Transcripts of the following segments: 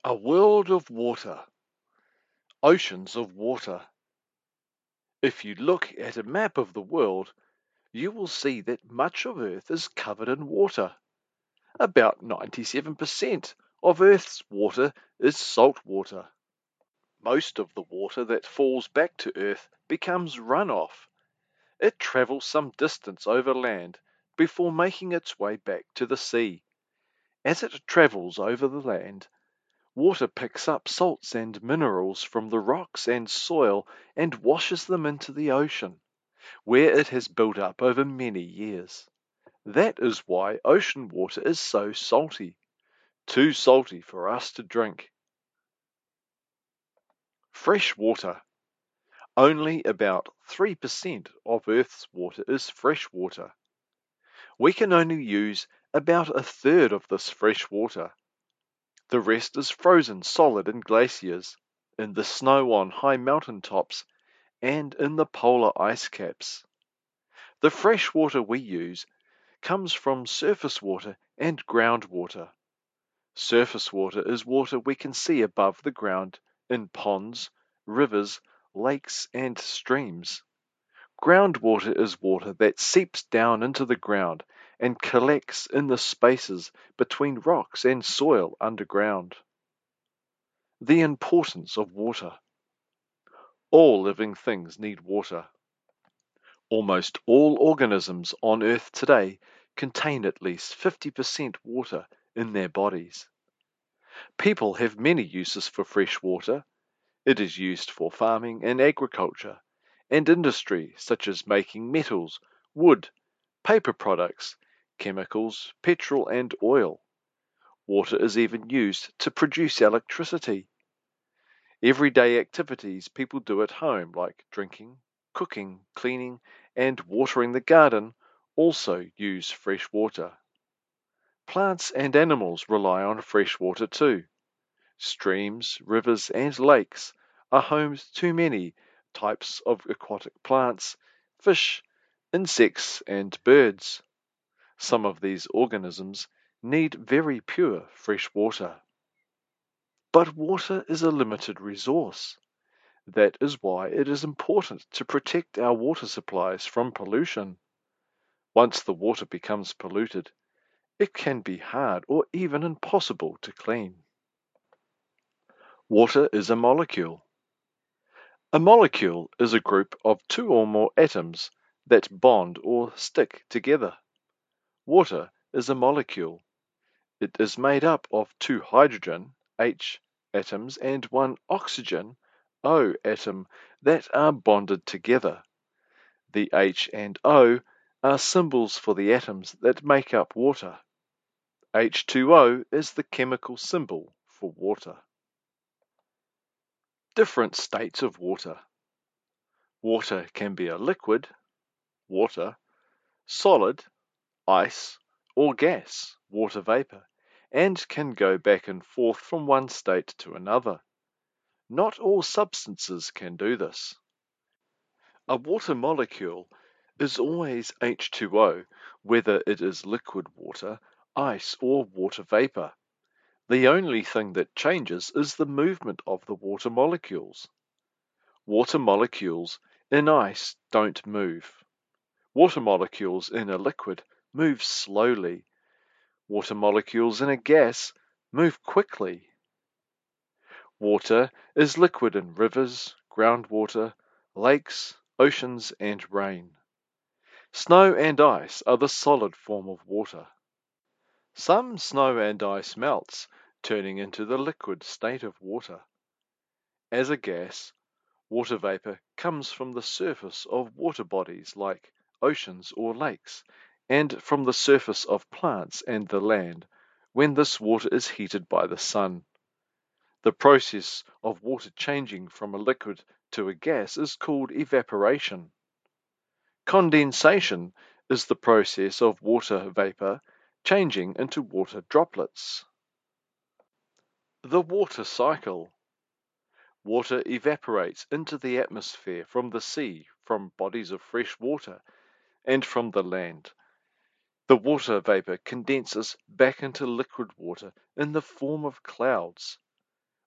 A world of water, oceans of water. If you look at a map of the world, you will see that much of Earth is covered in water. About 97% of Earth's water is salt water. Most of the water that falls back to Earth becomes runoff. It travels some distance over land before making its way back to the sea. As it travels over the land, water picks up salts and minerals from the rocks and soil and washes them into the ocean, where it has built up over many years. That is why ocean water is so salty, too salty for us to drink. Fresh water. Only about 3% of Earth's water is fresh water. We can only use about a third of this fresh water. The rest is frozen solid in glaciers, in the snow on high mountain tops, and in the polar ice caps. The fresh water we use comes from surface water and groundwater. Surface water is water we can see above the ground in ponds, rivers, lakes, and streams. Groundwater is water that seeps down into the ground and collects in the spaces between rocks and soil underground. The importance of water. All living things need water. Almost all organisms on Earth today contain at least 50% water in their bodies. People have many uses for fresh water. It is used for farming and agriculture, and industry such as making metals, wood, paper products, chemicals, petrol and oil. Water is even used to produce electricity. Everyday activities people do at home, like drinking, cooking, cleaning, and watering the garden, also use fresh water. Plants and animals rely on fresh water too. Streams, rivers, and lakes are home to many types of aquatic plants, fish, insects, and birds. Some of these organisms need very pure fresh water. But water is a limited resource. That is why it is important to protect our water supplies from pollution. Once the water becomes polluted, it can be hard or even impossible to clean. Water is a molecule. A molecule is a group of two or more atoms that bond or stick together. Water is a molecule. It is made up of two hydrogen H atoms and one oxygen O atom that are bonded together. The H and O are symbols for the atoms that make up water. H2O is the chemical symbol for water. Different states of water. Water can be a liquid, water, solid, ice, or gas, water vapor, and can go back and forth from one state to another. Not all substances can do this. A water molecule is always H2O, whether it is liquid water, ice, or water vapor. The only thing that changes is the movement of the water molecules. Water molecules in ice don't move. Water molecules in a liquid move slowly. Water molecules in a gas move quickly. Water is liquid in rivers, groundwater, lakes, oceans, and rain. Snow and ice are the solid form of water. Some snow and ice melts, turning into the liquid state of water. As a gas, water vapor comes from the surface of water bodies like oceans or lakes, and from the surface of plants and the land when this water is heated by the sun. The process of water changing from a liquid to a gas is called evaporation. Condensation is the process of water vapor changing into water droplets. The water cycle. Water evaporates into the atmosphere from the sea, from bodies of fresh water, and from the land. The water vapor condenses back into liquid water in the form of clouds.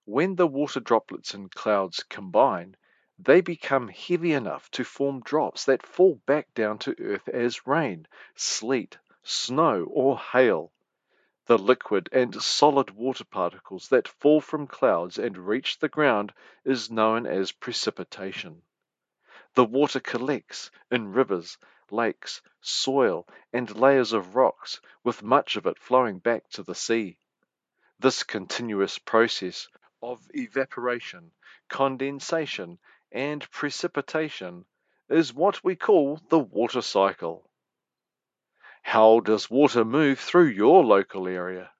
When the water droplets in clouds combine, they become heavy enough to form drops that fall back down to Earth as rain, sleet, snow, or hail. The liquid and solid water particles that fall from clouds and reach the ground is known as precipitation. The water collects in rivers, lakes, soil, and layers of rocks, with much of it flowing back to the sea. This continuous process of evaporation, condensation, and precipitation is what we call the water cycle. How does water move through your local area?